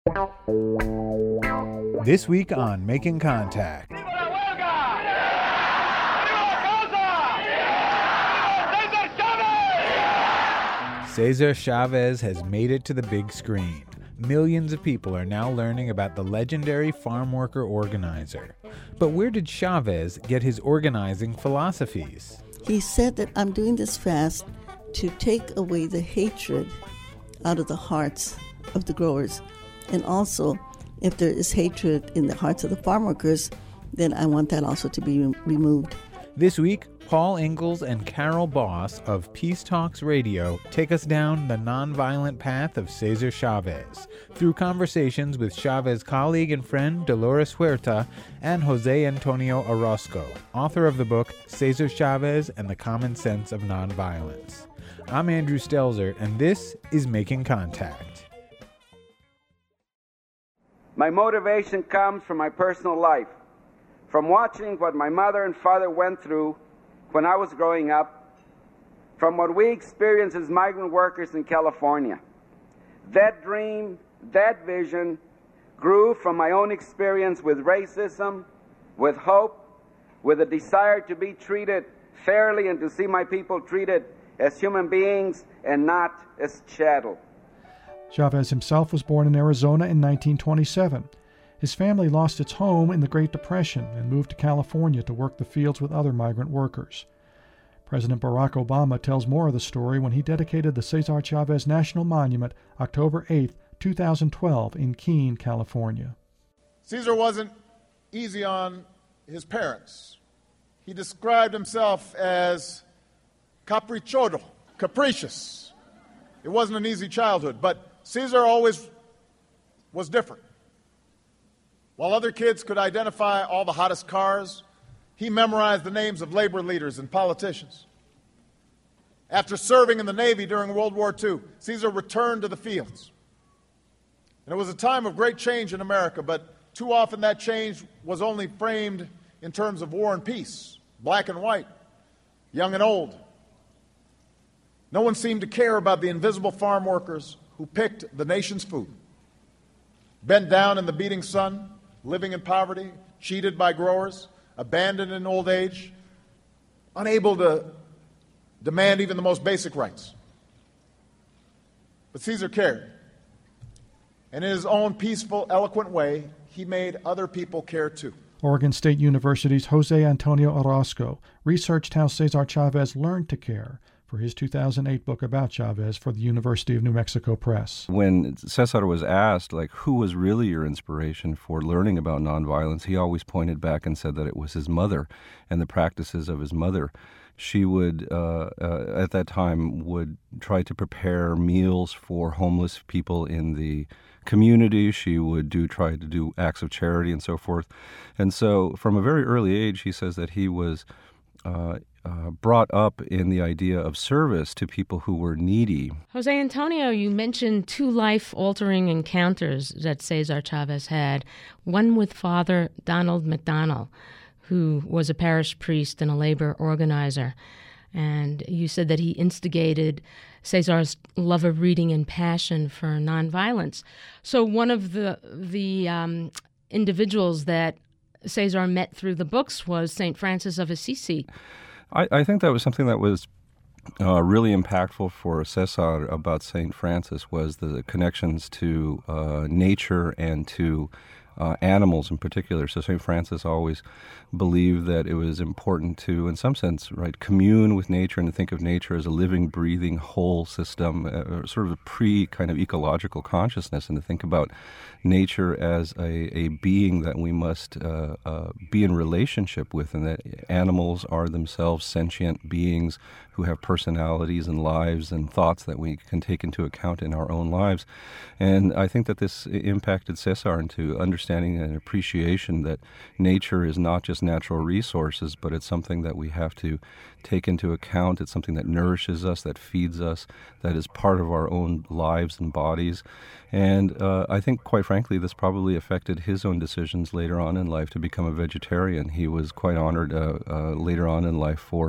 This week on Making Contact. Cesar Chavez has made it to the big screen. Millions of people are now learning about the legendary farm worker organizer. But where did Chavez get his organizing philosophies? He said that I'm doing this fast to take away the hatred out of the hearts of the growers. And also, if there is hatred in the hearts of the farm workers, then I want that also to be removed. This week, Paul Ingalls and Carol Boss of Peace Talks Radio take us down the nonviolent path of Cesar Chavez through conversations with Chavez colleague and friend Dolores Huerta and Jose Antonio Orozco, author of the book Cesar Chavez and the Common Sense of Nonviolence. I'm Andrew Stelzer, and this is Making Contact. My motivation comes from my personal life, from watching what my mother and father went through when I was growing up, from what we experienced as migrant workers in California. That dream, that vision, grew from my own experience with racism, with hope, with a desire to be treated fairly and to see my people treated as human beings and not as chattel. Chavez himself was born in Arizona in 1927. His family lost its home in the Great Depression and moved to California to work the fields with other migrant workers. President Barack Obama tells more of the story when he dedicated the Cesar Chavez National Monument October 8, 2012 in Keene, California. Cesar wasn't easy on his parents. He described himself as caprichoso, capricious. It wasn't an easy childhood, but Cesar always was different. While other kids could identify all the hottest cars, he memorized the names of labor leaders and politicians. After serving in the Navy during World War II, Cesar returned to the fields. And it was a time of great change in America, but too often that change was only framed in terms of war and peace, black and white, young and old. No one seemed to care about the invisible farm workers who picked the nation's food. Bent down in the beating sun, living in poverty, cheated by growers, abandoned in old age, unable to demand even the most basic rights. But Cesar cared. And in his own peaceful, eloquent way, he made other people care too. Oregon State University's Jose Antonio Orozco researched how Cesar Chavez learned to care for his 2008 book about Chavez for the University of New Mexico Press. When Cesar was asked, who was really your inspiration for learning about nonviolence, he always pointed back and said that it was his mother and the practices of his mother. She would, at that time, would try to prepare meals for homeless people in the community. She would try to do acts of charity and so forth. And so from a very early age, he says that he was brought up in the idea of service to people who were needy. Jose Antonio, you mentioned two life-altering encounters that Cesar Chavez had, one with Father Donald McDonnell, who was a parish priest and a labor organizer. And you said that he instigated Cesar's love of reading and passion for nonviolence. So one of the individuals that Cesar met through the books was St. Francis of Assisi. I think that was something that was really impactful for Cesar about St. Francis was the connections to nature and to animals in particular. So St. Francis always believed that it was important to, in some sense, commune with nature and to think of nature as a living, breathing, whole system, sort of a pre-kind of ecological consciousness, and to think about nature as a being that we must be in relationship with, and that animals are themselves sentient beings who have personalities and lives and thoughts that we can take into account in our own lives. And I think that this impacted Cesar into understanding and appreciation that nature is not just natural resources, but it's something that we have to take into account. It's something that nourishes us, that feeds us, that is part of our own lives and bodies. And I think, quite frankly, this probably affected his own decisions later on in life to become a vegetarian. He was quite honored later on in life for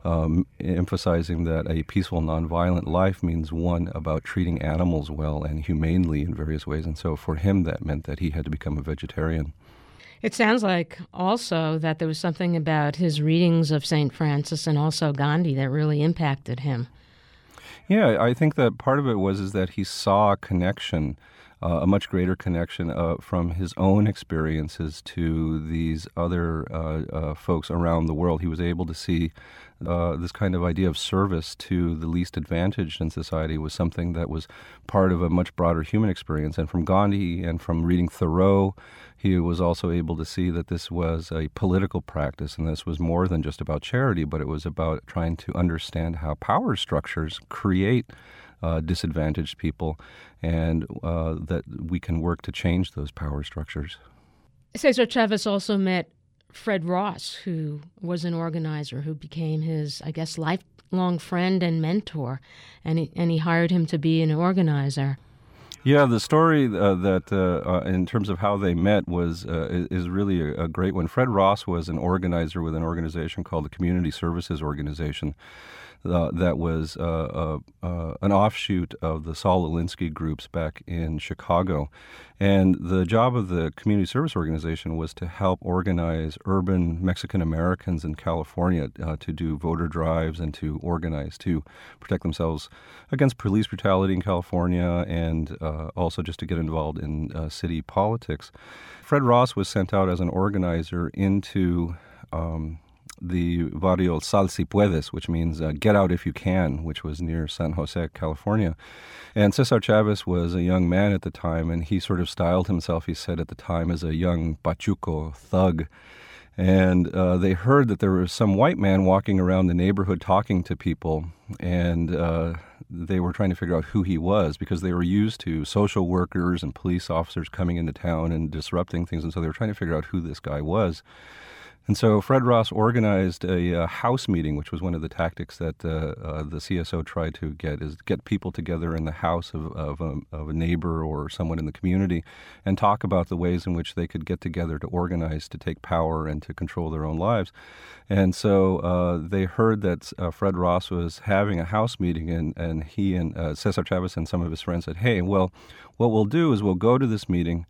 emphasizing that a peaceful, nonviolent life means one about treating animals well and humanely in various ways. And so for him, that meant that he had to become a vegetarian. It sounds like also that there was something about his readings of St. Francis and also Gandhi that really impacted him. Yeah, I think that part of it was that he saw a connection, a much greater connection from his own experiences to these other folks around the world. He was able to see this kind of idea of service to the least advantaged in society was something that was part of a much broader human experience. And from Gandhi and from reading Thoreau, he was also able to see that this was a political practice, and this was more than just about charity, but it was about trying to understand how power structures create disadvantaged people, and that we can work to change those power structures. Cesar Chavez also met Fred Ross, who was an organizer who became his, I guess, lifelong friend and mentor, and he hired him to be an organizer. Yeah, the story that in terms of how they met is really a great one. Fred Ross was an organizer with an organization called the Community Services Organization that was an offshoot of the Saul Alinsky groups back in Chicago. And the job of the Community Service Organization was to help organize urban Mexican Americans in California to do voter drives and to organize to protect themselves against police brutality in California, and also just to get involved in city politics. Fred Ross was sent out as an organizer into the barrio Sal Si Puedes, which means get out if you can, which was near San Jose, California. And Cesar Chavez was a young man at the time, and he sort of styled himself, he said at the time, as a young Pachuco thug. And they heard that there was some white man walking around the neighborhood talking to people, and they were trying to figure out who he was because they were used to social workers and police officers coming into town and disrupting things, and so they were trying to figure out who this guy was. And so Fred Ross organized a house meeting, which was one of the tactics that the CSO tried to get people together in the house of a neighbor or someone in the community and talk about the ways in which they could get together to organize, to take power, and to control their own lives. And so they heard that Fred Ross was having a house meeting, and he and Cesar Chavez and some of his friends said, hey, well, what we'll do is we'll go to this meeting,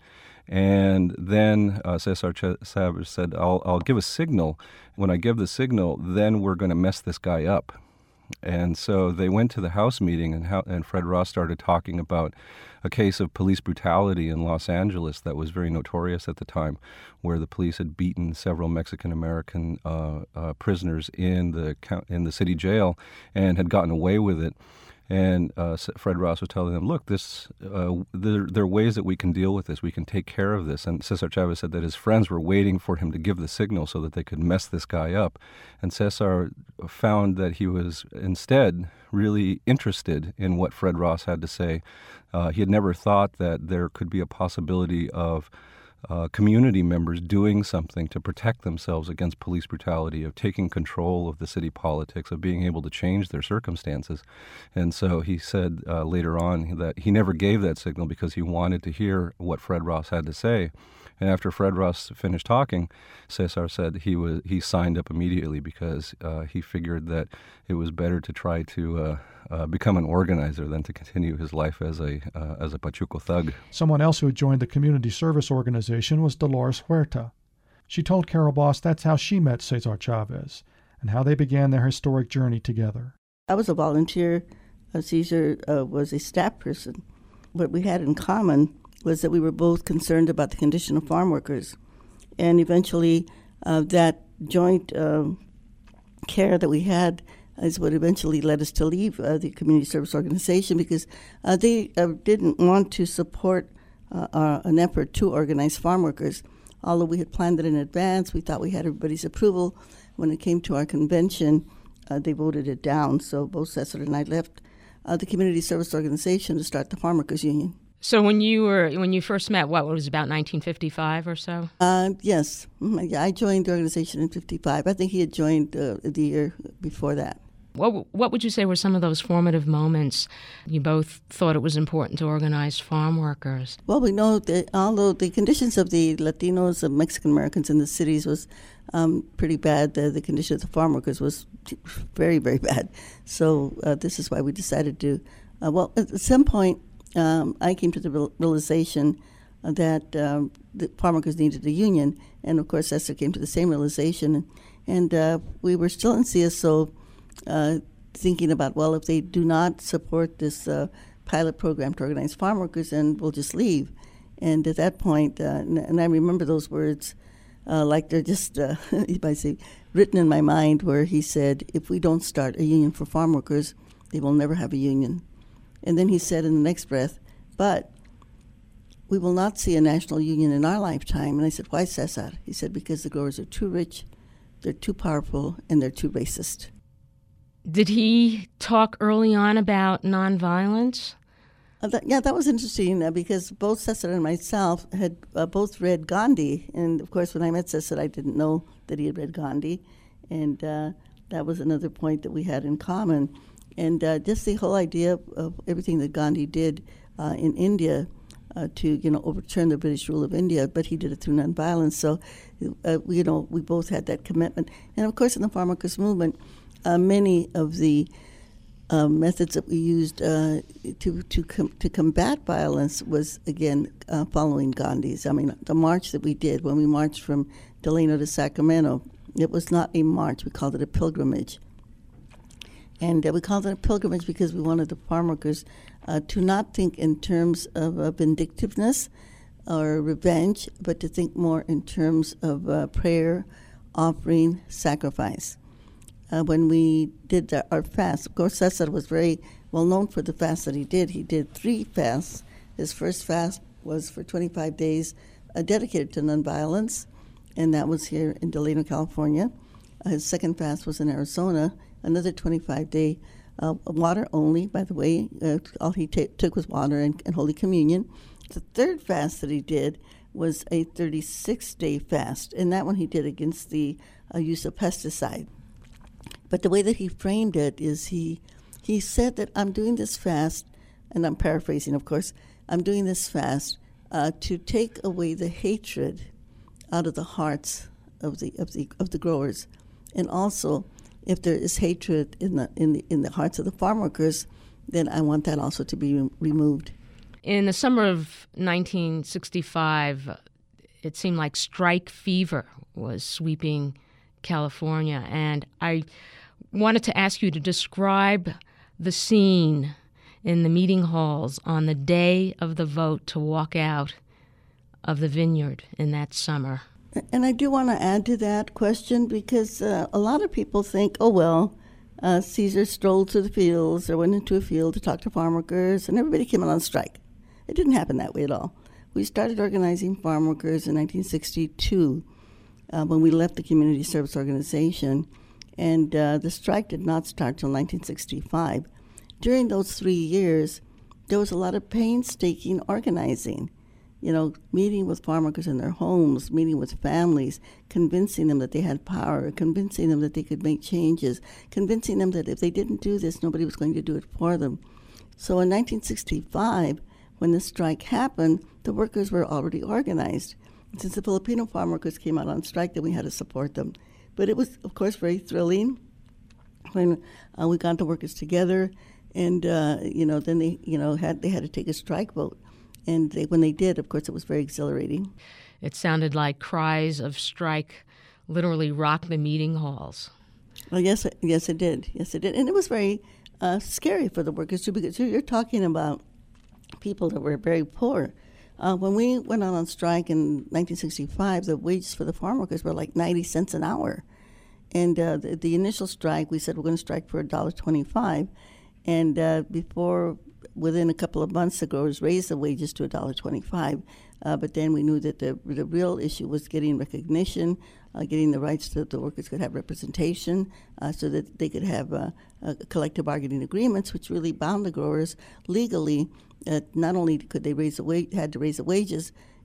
and then Cesar Chavez said, I'll give a signal. When I give the signal, then we're going to mess this guy up. And so they went to the House meeting, and Fred Ross started talking about a case of police brutality in Los Angeles that was very notorious at the time, where the police had beaten several Mexican-American prisoners in the city jail and had gotten away with it. And Fred Ross was telling them, look, there are ways that we can deal with this. We can take care of this. And Cesar Chavez said that his friends were waiting for him to give the signal so that they could mess this guy up. And Cesar found that he was instead really interested in what Fred Ross had to say. He had never thought that there could be a possibility of community members doing something to protect themselves against police brutality, of taking control of the city politics, of being able to change their circumstances. And so he said later on that he never gave that signal because he wanted to hear what Fred Ross had to say. And after Fred Ross finished talking, Cesar said he signed up immediately because he figured that it was better to try to become an organizer than to continue his life as a Pachuco thug. Someone else who had joined the community service organization was Dolores Huerta. She told Carol Boss that's how she met Cesar Chavez and how they began their historic journey together. I was a volunteer. Cesar was a staff person. What we had in common was that we were both concerned about the condition of farm workers. And eventually that joint care that we had is what eventually led us to leave the community service organization, because they didn't want to support an effort to organize farm workers. Although we had planned it in advance, we thought we had everybody's approval. When it came to our convention, they voted it down. So both Cesar and I left the community service organization to start the Farm Workers Union. So when you first met, what was it, about 1955 or so? Yes. I joined the organization in 55. I think he had joined the year before that. What would you say were some of those formative moments you both thought it was important to organize farm workers? Well, we know that although the conditions of the Latinos and Mexican Americans in the cities was pretty bad, the condition of the farm workers was very, very bad. So this is why we decided to, at some point, I came to the realization that the farm workers needed a union, and of course Esther came to the same realization, and we were still in CSO thinking about, well, if they do not support this pilot program to organize farm workers, then we'll just leave. And at that point, and I remember those words like they're just, you might say, written in my mind, where he said, if we don't start a union for farm workers, they will never have a union. And then he said in the next breath, but we will not see a national union in our lifetime. And I said, why, Cesar? He said, because the growers are too rich, they're too powerful, and they're too racist. Did he talk early on about nonviolence? That was interesting because both Cesar and myself had both read Gandhi. And, of course, when I met Cesar, I didn't know that he had read Gandhi. And that was another point that we had in common. And just the whole idea of everything that Gandhi did in India to, overturn the British rule of India, but he did it through nonviolence. So, we both had that commitment. And, of course, in the farm workers movement, many of the methods that we used to combat violence was, again, following Gandhi's. I mean, the march that we did when we marched from Delano to Sacramento, it was not a march. We called it a pilgrimage. And we called it a pilgrimage because we wanted the farm workers to not think in terms of vindictiveness or revenge, but to think more in terms of prayer, offering, sacrifice. When we did our fast, of course, Cesar was very well known for the fast that he did. He did 3 fasts. His first fast was for 25 days dedicated to nonviolence, and that was here in Delano, California. His second fast was in Arizona, another 25-day water only, by the way. All he took was water and Holy Communion. The third fast that he did was a 36-day fast, and that one he did against the use of pesticide. But the way that he framed it is he said that I'm doing this fast, and I'm paraphrasing, of course, I'm doing this fast to take away the hatred out of the hearts of the growers, and also if there is hatred in the hearts of the farm workers, then I want that also to be removed. In the summer of 1965, it seemed like strike fever was sweeping California, and I wanted to ask you to describe the scene in the meeting halls on the day of the vote to walk out of the vineyard in that summer. And I do want to add to that question because a lot of people think, Caesar strolled to the fields or went into a field to talk to farm workers, and everybody came out on strike. It didn't happen that way at all. We started organizing farm workers in 1962 when we left the Community Service Organization, and the strike did not start till 1965. During those 3 years, there was a lot of painstaking organizing. Meeting with farm workers in their homes, meeting with families, convincing them that they had power, convincing them that they could make changes, convincing them that if they didn't do this, nobody was going to do it for them. So in 1965, when the strike happened, the workers were already organized. Since the Filipino farm workers came out on strike, then we had to support them. But it was, of course, very thrilling when we got the workers together, and then they had to take a strike vote. And when they did, of course, it was very exhilarating. It sounded like cries of strike literally rocked the meeting halls. Well, yes, it did. Yes, it did. And it was very scary for the workers, too, because you're talking about people that were very poor. When we went out on strike in 1965, the wages for the farm workers were like 90 cents an hour. And the initial strike, we said we're going to strike for $1.25. And within a couple of months, the growers raised the wages to $1.25. But then we knew that the real issue was getting recognition, getting the rights that the workers could have representation, so that they could have collective bargaining agreements, which really bound the growers legally. Not only could they had to raise the wages,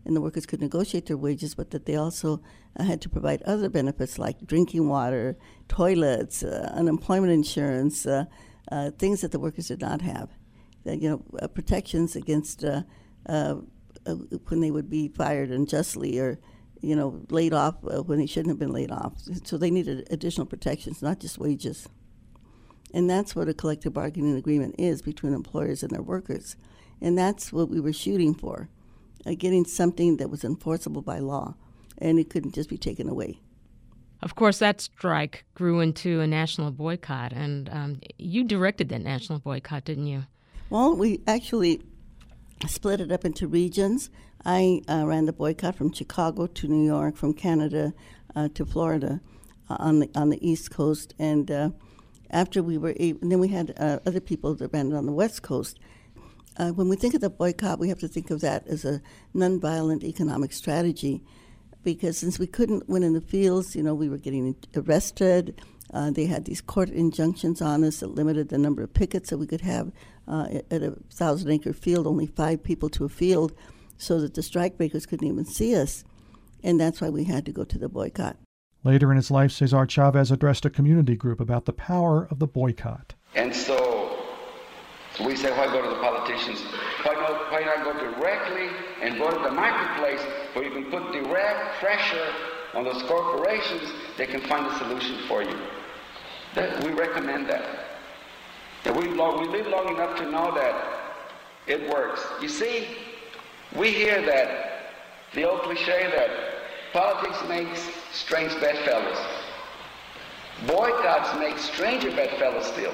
and the workers could negotiate their wages, but that they also had to provide other benefits like drinking water, toilets, unemployment insurance, things that the workers did not have. Protections against when they would be fired unjustly or laid off when they shouldn't have been laid off. So they needed additional protections, not just wages. And that's what a collective bargaining agreement is between employers and their workers. And that's what we were shooting for, getting something that was enforceable by law, and it couldn't just be taken away. Of course, that strike grew into a national boycott, and you directed that national boycott, didn't you? Well, we actually split it up into regions. I ran the boycott from Chicago to New York, from Canada to Florida on the East Coast, and after we were able, and then we had other people that ran it on the West Coast. When we think of the boycott, we have to think of that as a nonviolent economic strategy, because since we couldn't win in the fields, we were getting arrested. They had these court injunctions on us that limited the number of pickets that we could have at a 1,000-acre field, only 5 people to a field, so that the strikebreakers couldn't even see us. And that's why we had to go to the boycott. Later in his life, Cesar Chavez addressed a community group about the power of the boycott. And so we say, why go to the politicians? Why not go directly and go to the marketplace where you can put direct pressure on those corporations? They can find a solution for you. We recommend that. And we live long enough to know that it works. You see, we hear that, the old cliche that politics makes strange bedfellows. Boycotts make stranger bedfellows still.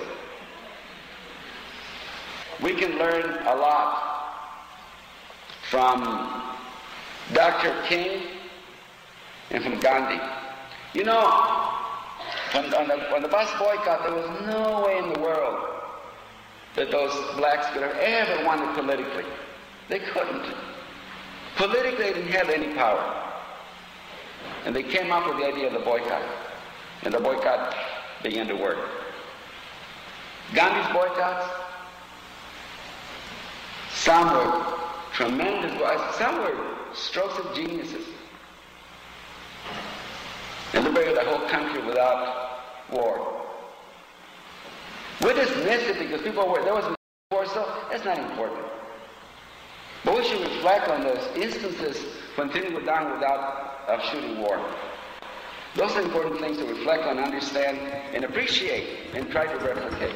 We can learn a lot from Dr. King and from Gandhi. On the bus boycott, there was no way in the world that those blacks could have ever won it politically. They couldn't. Politically, they didn't have any power. And they came up with the idea of the boycott. And the boycott began to work. Gandhi's boycotts, some were tremendous, some were strokes of geniuses. And liberated the whole country without war. We dismiss it because there wasn't war, so that's not important. But we should reflect on those instances when things were done without shooting war. Those are important things to reflect on, understand, and appreciate, and try to replicate.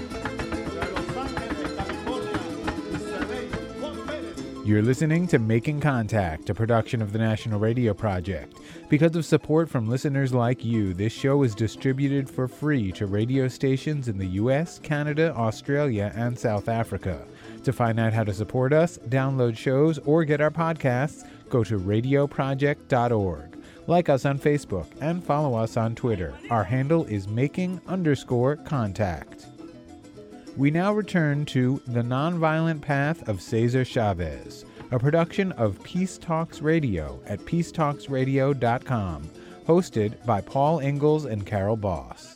You're listening to Making Contact, a production of the National Radio Project. Because of support from listeners like you, this show is distributed for free to radio stations in the U.S., Canada, Australia, and South Africa. To find out how to support us, download shows, or get our podcasts, go to radioproject.org. Like us on Facebook and follow us on Twitter. Our handle is making_contact. We now return to The Nonviolent Path of Cesar Chavez, a production of Peace Talks Radio at peacetalksradio.com, hosted by Paul Ingalls and Carol Boss.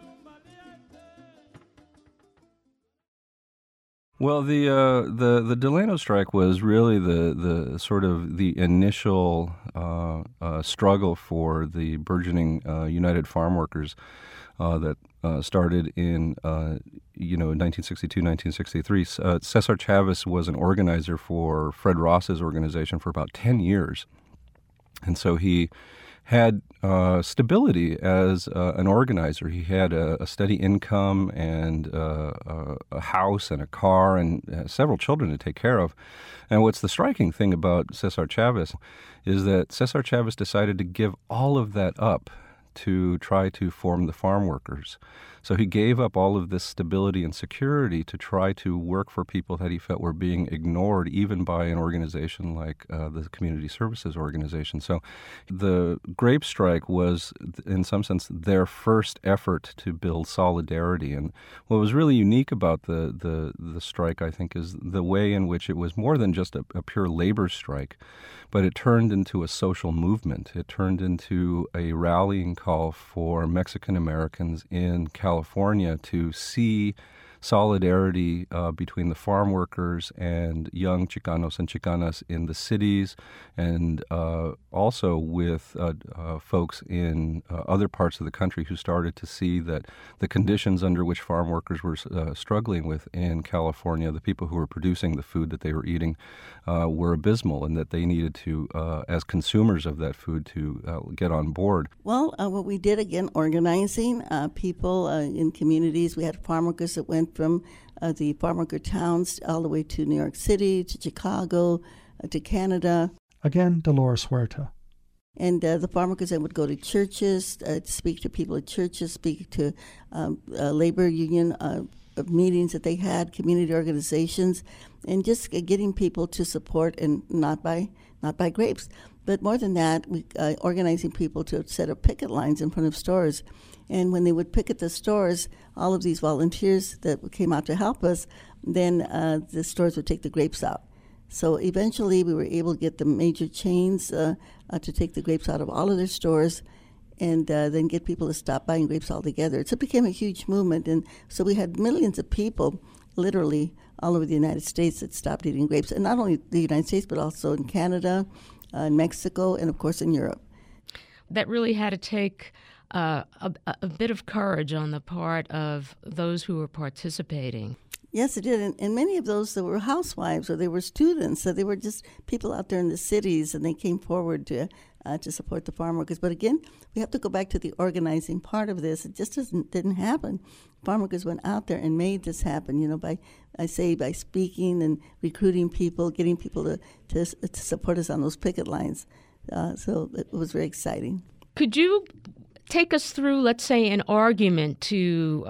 Well, the Delano strike was really the sort of the initial struggle for the burgeoning United Farm Workers that started in 1962, 1963. Cesar Chavez was an organizer for Fred Ross's organization for about 10 years, and so he had stability as an organizer. He had a steady income and a house and a car and several children to take care of. And what's the striking thing about Cesar Chavez is that Cesar Chavez decided to give all of that up to try to form the farm workers. So he gave up all of this stability and security to try to work for people that he felt were being ignored, even by an organization like the Community Services Organization. So the grape strike was, in some sense, their first effort to build solidarity. And what was really unique about the strike, I think, is the way in which it was more than just a pure labor strike, but it turned into a social movement. It turned into a rallying call for Mexican Americans in California to see solidarity between the farm workers and young Chicanos and Chicanas in the cities, and also with folks in other parts of the country who started to see that the conditions under which farm workers were struggling with in California, the people who were producing the food that they were eating, were abysmal, and that they needed to, as consumers of that food, to get on board. Well, what we did, again, organizing people in communities. We had farm workers that went from the farm worker towns all the way to New York City, to Chicago, to Canada. Again, Dolores Huerta. And the farm workers then would go to churches, speak to people at churches, speak to labor union meetings that they had, community organizations, and just getting people to support and not buy grapes. But more than that, we organizing people to set up picket lines in front of stores. And when they would picket the stores, all of these volunteers that came out to help us, then the stores would take the grapes out. So eventually we were able to get the major chains to take the grapes out of all of their stores, and then get people to stop buying grapes altogether. So it became a huge movement, and so we had millions of people, literally all over the United States, that stopped eating grapes, and not only the United States, but also in Canada, in Mexico, and of course in Europe. That really had to take a bit of courage on the part of those who were participating. Yes, it did, and many of those that were housewives or they were students, so they were just people out there in the cities, and they came forward to support the farm workers. But again, we have to go back to the organizing part of this. It just didn't happen. Farm workers went out there and made this happen. By speaking and recruiting people, getting people to support us on those picket lines. So it was very exciting. Could you take us through, let's say, an argument to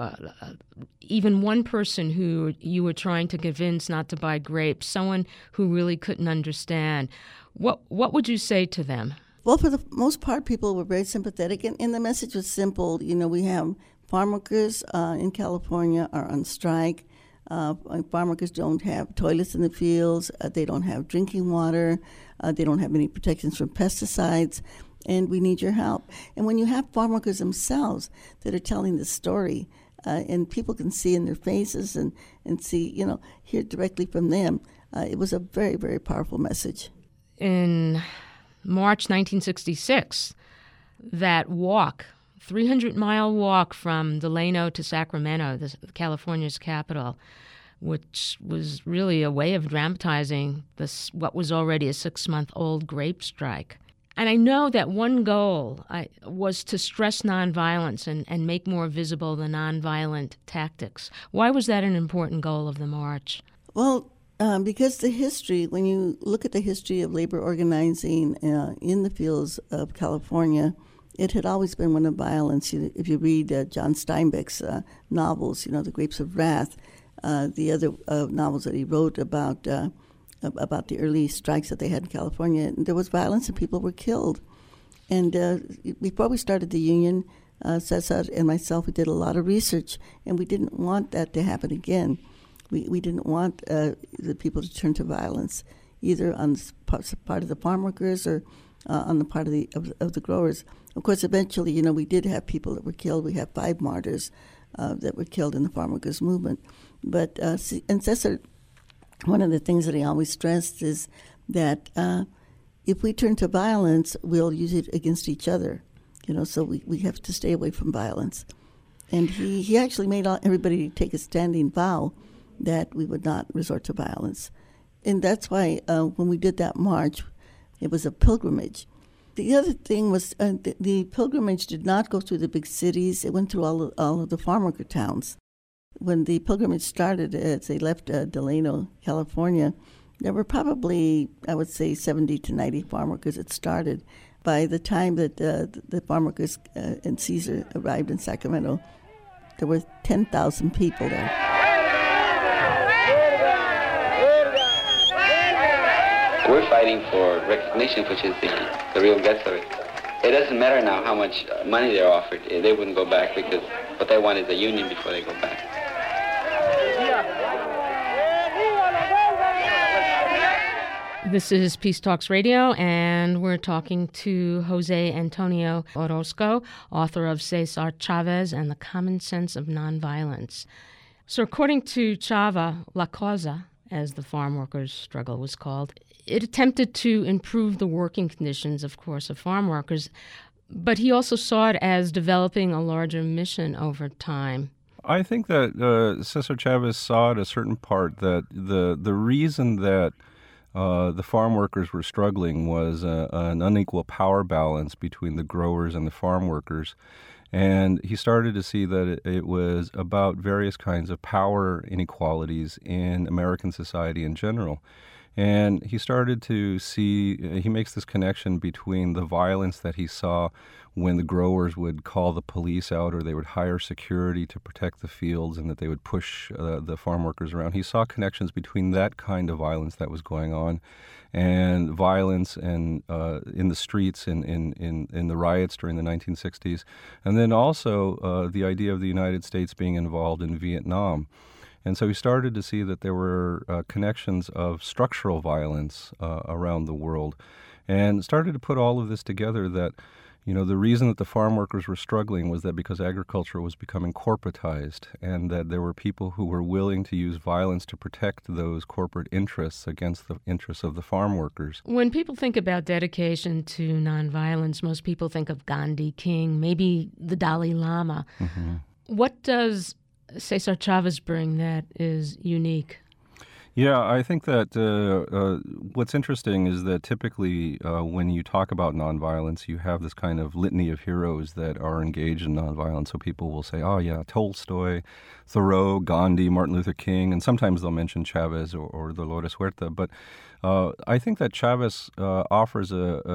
even one person who you were trying to convince not to buy grapes, someone who really couldn't understand? What would you say to them? Well, for the most part, people were very sympathetic, and the message was simple. We have farm workers in California are on strike. Farm workers don't have toilets in the fields. They don't have drinking water. They don't have any protections from pesticides, and we need your help. And when you have farm workers themselves that are telling the story, and people can see in their faces and see, hear directly from them, it was a very, very powerful message. In March 1966, that walk, 300-mile walk from Delano to Sacramento, California's capital, which was really a way of dramatizing what was already a 6-month-old grape strike. And I know that one goal was to stress nonviolence and make more visible the nonviolent tactics. Why was that an important goal of the march? Well, because the history, when you look at the history of labor organizing in the fields of California, it had always been one of violence. If you read John Steinbeck's novels, The Grapes of Wrath, the other novels that he wrote about the early strikes that they had in California, there was violence and people were killed. And before we started the union, Cesar and myself, we did a lot of research, and we didn't want that to happen again. We didn't want the people to turn to violence, either on the part of the farm workers or on the part of the growers. Of course, eventually, we did have people that were killed. We have 5 martyrs that were killed in the farm workers movement. But and Cesar, one of the things that he always stressed is that if we turn to violence, we'll use it against each other. So we have to stay away from violence. And he actually made everybody take a standing vow that we would not resort to violence. And that's why when we did that march, it was a pilgrimage. The other thing was the pilgrimage did not go through the big cities. It went through all of the farm worker towns. When the pilgrimage started, as they left Delano, California, there were probably, I would say, 70 to 90 farm workers that started. By the time that the farm workers and Cesar arrived in Sacramento, there were 10,000 people there. We're fighting for recognition, which is the real guts of it. It doesn't matter now how much money they're offered. They wouldn't go back because what they want is a union before they go back. This is Peace Talks Radio, and we're talking to Jose Antonio Orozco, author of Cesar Chavez and the Common Sense of Nonviolence. So according to Chava, La Causa, as the farm workers' struggle was called, it attempted to improve the working conditions, of course, of farm workers, but he also saw it as developing a larger mission over time. I think that Cesar Chavez saw at a certain part that the reason that the farm workers were struggling was an unequal power balance between the growers and the farm workers. And he started to see that it was about various kinds of power inequalities in American society in general. And he started to see, he makes this connection between the violence that he saw when the growers would call the police out or they would hire security to protect the fields and that they would push the farm workers around. He saw connections between that kind of violence that was going on and violence and in the streets in the riots during the 1960s. And then also the idea of the United States being involved in Vietnam. And so he started to see that there were connections of structural violence around the world and started to put all of this together that, you know, the reason that the farm workers were struggling was that because agriculture was becoming corporatized and that there were people who were willing to use violence to protect those corporate interests against the interests of the farm workers. When people think about dedication to nonviolence, most people think of Gandhi, King, maybe the Dalai Lama. Mm-hmm. What does Cesar Chavez bring that is unique? Yeah, I think that what's interesting is that typically when you talk about nonviolence, you have this kind of litany of heroes that are engaged in nonviolence. So people will say, oh yeah, Tolstoy, Thoreau, Gandhi, Martin Luther King, and sometimes they'll mention Chavez or Dolores Huerta. But I think that Chavez offers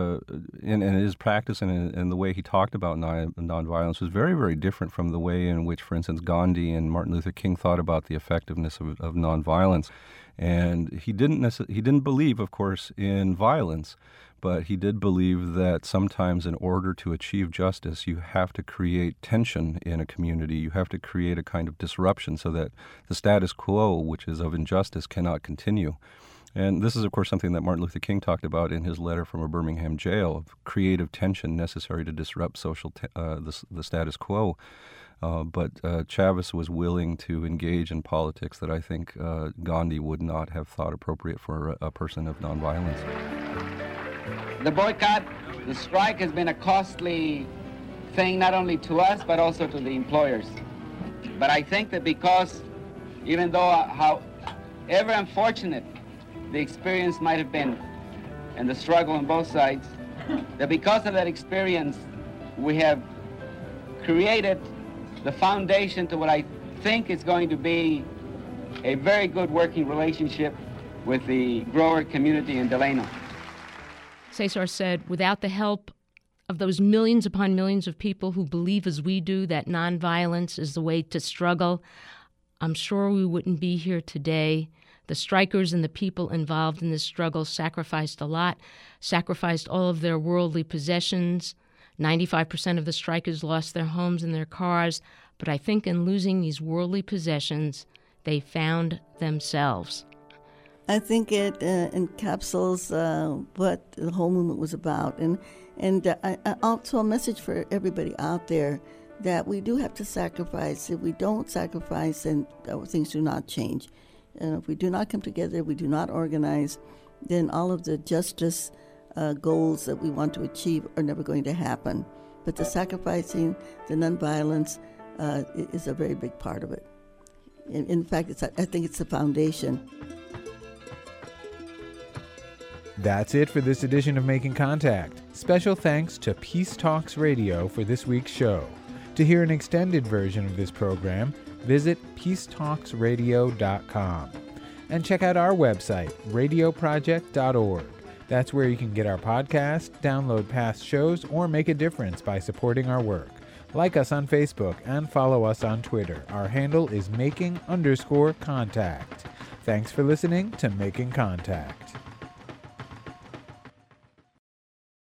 in his practice and in the way he talked about nonviolence was very, very different from the way in which, for instance, Gandhi and Martin Luther King thought about the effectiveness of nonviolence. And he didn't believe, of course, in violence, but he did believe that sometimes in order to achieve justice, you have to create tension in a community. You have to create a kind of disruption so that the status quo, which is of injustice, cannot continue. And this is, of course, something that Martin Luther King talked about in his letter from a Birmingham jail, of creative tension necessary to disrupt the status quo. But Chavez was willing to engage in politics that I think Gandhi would not have thought appropriate for a person of nonviolence. The boycott, the strike has been a costly thing not only to us but also to the employers. But I think that because, even though however unfortunate the experience might have been and the struggle on both sides, that because of that experience we have created the foundation to what I think is going to be a very good working relationship with the grower community in Delano. Cesar said, without the help of those millions upon millions of people who believe as we do that nonviolence is the way to struggle, I'm sure we wouldn't be here today. The strikers and the people involved in this struggle sacrificed a lot, sacrificed all of their worldly possessions. 95% of the strikers lost their homes and their cars, but I think in losing these worldly possessions, they found themselves. I think it encapsulates what the whole movement was about. And also a message for everybody out there that we do have to sacrifice. If we don't sacrifice, then things do not change. If we do not come together, we do not organize, then all of the justice goals that we want to achieve are never going to happen. But the sacrificing, the nonviolence, is a very big part of it. In fact, I think it's the foundation. That's it for this edition of Making Contact. Special thanks to Peace Talks Radio for this week's show. To hear an extended version of this program, visit peacetalksradio.com. And check out our website, radioproject.org. That's where you can get our podcast, download past shows, or make a difference by supporting our work. Like us on Facebook and follow us on Twitter. Our handle is making_contact. Thanks for listening to Making Contact.